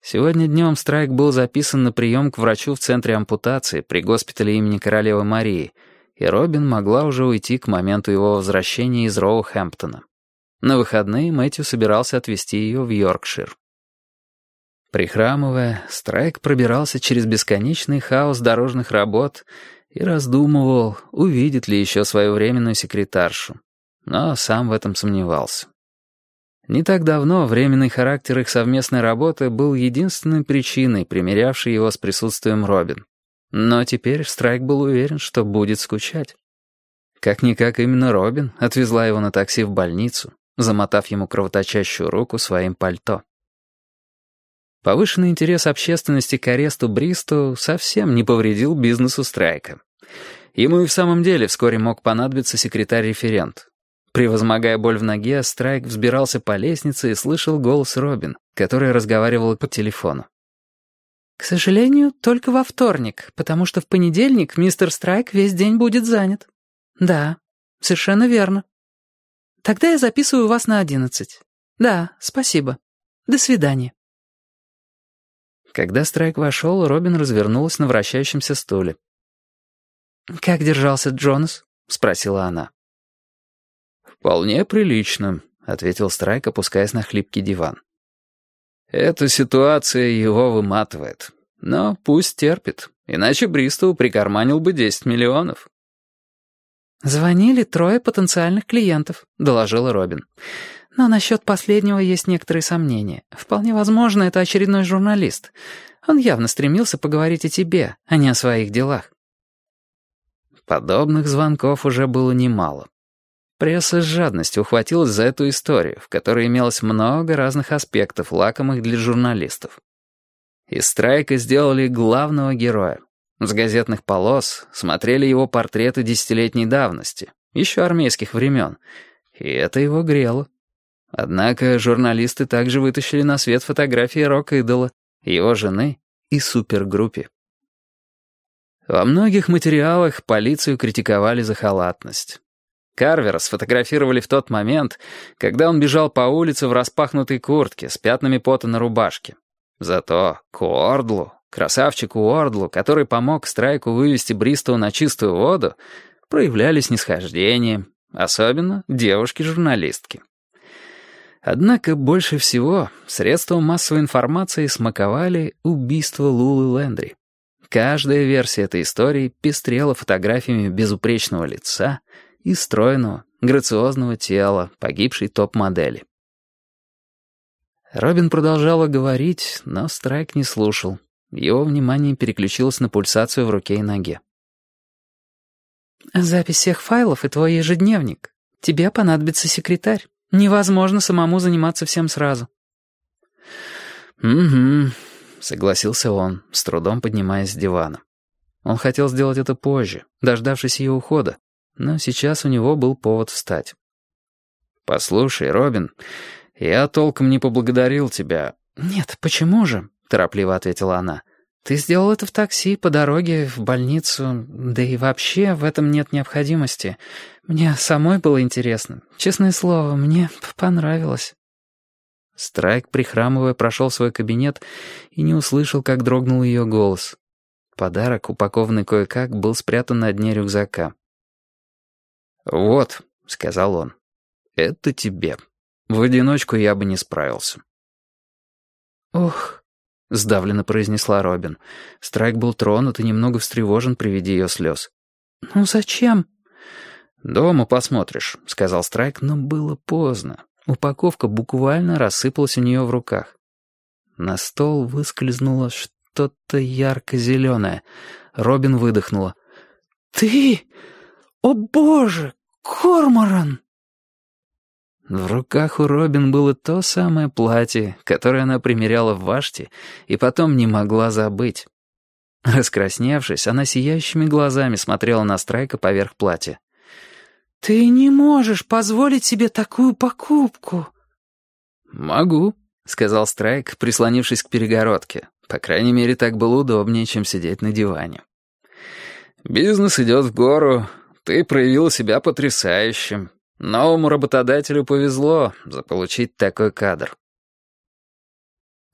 Сегодня днем Страйк был записан на прием к врачу в центре ампутации при госпитале имени Королевы Марии, и Робин могла уже уйти к моменту его возвращения из Роухэмптона. На выходные Мэтью собирался отвезти ее в Йоркшир. Прихрамывая, Страйк пробирался через бесконечный хаос дорожных работ и раздумывал, увидит ли еще свою временную секретаршу, но сам в этом сомневался. Не так давно временный характер их совместной работы был единственной причиной, примирявшей его с присутствием Робин. Но теперь Страйк был уверен, что будет скучать. Как-никак именно Робин отвезла его на такси в больницу, замотав ему кровоточащую руку своим пальто. Повышенный интерес общественности к аресту Бристоу совсем не повредил бизнесу Страйка. Ему и в самом деле вскоре мог понадобиться секретарь-референт. Превозмогая боль в ноге, Страйк взбирался по лестнице и слышал голос Робин, которая разговаривала по телефону. «К сожалению, только во вторник, потому что в понедельник мистер Страйк весь день будет занят». «Да, совершенно верно». «Тогда я записываю вас на 11. Да, спасибо. До свидания». Когда Страйк вошел, Робин развернулась на вращающемся стуле. «Как держался Джонас?» — спросила она. «Вполне прилично», — ответил Страйк, опускаясь на хлипкий диван. «Эта ситуация его выматывает. Но пусть терпит, иначе Бристоу прикарманил бы 10 миллионов». «Звонили 3 потенциальных клиентов», — доложила Робин. «Но насчет последнего есть некоторые сомнения. Вполне возможно, это очередной журналист. Он явно стремился поговорить о тебе, а не о своих делах». Подобных звонков уже было немало. Пресса с жадностью ухватилась за эту историю, в которой имелось много разных аспектов, лакомых для журналистов. Из Страйка сделали главного героя. С газетных полос смотрели его портреты десятилетней давности, еще армейских времен, и это его грело. Однако журналисты также вытащили на свет фотографии рок-идола, его жены и супергруппе. Во многих материалах полицию критиковали за халатность. Карвера сфотографировали в тот момент, когда он бежал по улице в распахнутой куртке с пятнами пота на рубашке. Зато к Уордлу, красавчику Уордлу, который помог Страйку вывести Бристоу на чистую воду, проявляли снисхождение, особенно девушки-журналистки. Однако больше всего средства массовой информации смаковали убийство Лулы Лэндри. Каждая версия этой истории пестрела фотографиями безупречного лица и стройного, грациозного тела погибшей топ-модели. Робин продолжала говорить, но Страйк не слушал. Его внимание переключилось на пульсацию в руке и ноге. «Запись всех файлов и твой ежедневник. Тебе понадобится секретарь. Невозможно самому заниматься всем сразу». «Угу», — согласился он, с трудом поднимаясь с дивана. Он хотел сделать это позже, дождавшись ее ухода, но сейчас у него был повод встать. «Послушай, Робин, я толком не поблагодарил тебя». «Нет, почему же?» — торопливо ответила она. «Ты сделал это в такси, по дороге в больницу, да и вообще в этом нет необходимости. Мне самой было интересно. Честное слово, мне понравилось». Страйк, прихрамывая, прошел в свой кабинет и не услышал, как дрогнул ее голос. Подарок, упакованный кое-как, был спрятан на дне рюкзака. «Вот», — сказал он, — «это тебе. В одиночку я бы не справился». «Ох», — сдавленно произнесла Робин. Страйк был тронут и немного встревожен при виде ее слез. «Ну зачем?» «Дома посмотришь», — сказал Страйк, но было поздно. Упаковка буквально рассыпалась у нее в руках. На стол выскользнуло что-то ярко-зеленое. Робин выдохнула. «Ты? О боже, Корморан!» В руках у Робин было то самое платье, которое она примеряла в Ваште и потом не могла забыть. Раскрасневшись, она сияющими глазами смотрела на Страйка поверх платья. «Ты не можешь позволить себе такую покупку». «Могу», — сказал Страйк, прислонившись к перегородке. По крайней мере, так было удобнее, чем сидеть на диване. «Бизнес идет в гору. Ты проявил себя потрясающе. Новому работодателю повезло заполучить такой кадр».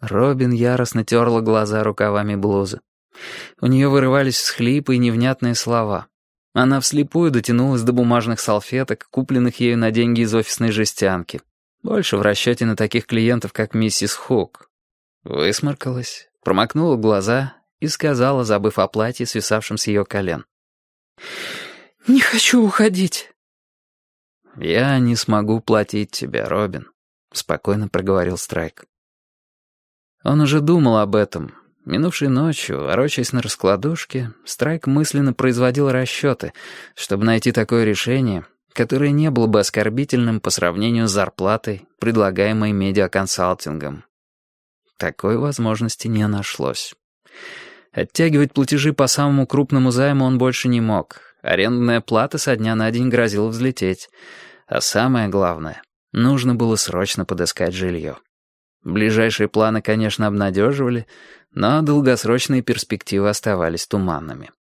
Робин яростно терла глаза рукавами блузы. У нее вырывались всхлипы и невнятные слова. Она вслепую дотянулась до бумажных салфеток, купленных ею на деньги из офисной жестянки. Больше в расчете на таких клиентов, как миссис Хук. Высморкалась, промокнула глаза и сказала, забыв о платье, свисавшем с ее колен. «Не хочу уходить». «Я не смогу платить тебе, Робин», — спокойно проговорил Страйк. Он уже думал об этом. Минувшей ночью, ворочаясь на раскладушке, Страйк мысленно производил расчеты, чтобы найти такое решение, которое не было бы оскорбительным по сравнению с зарплатой, предлагаемой медиаконсалтингом. Такой возможности не нашлось. Оттягивать платежи по самому крупному займу он больше не мог. Арендная плата со дня на день грозила взлететь. А самое главное, нужно было срочно подыскать жилье. Ближайшие планы, конечно, обнадеживали, но долгосрочные перспективы оставались туманными.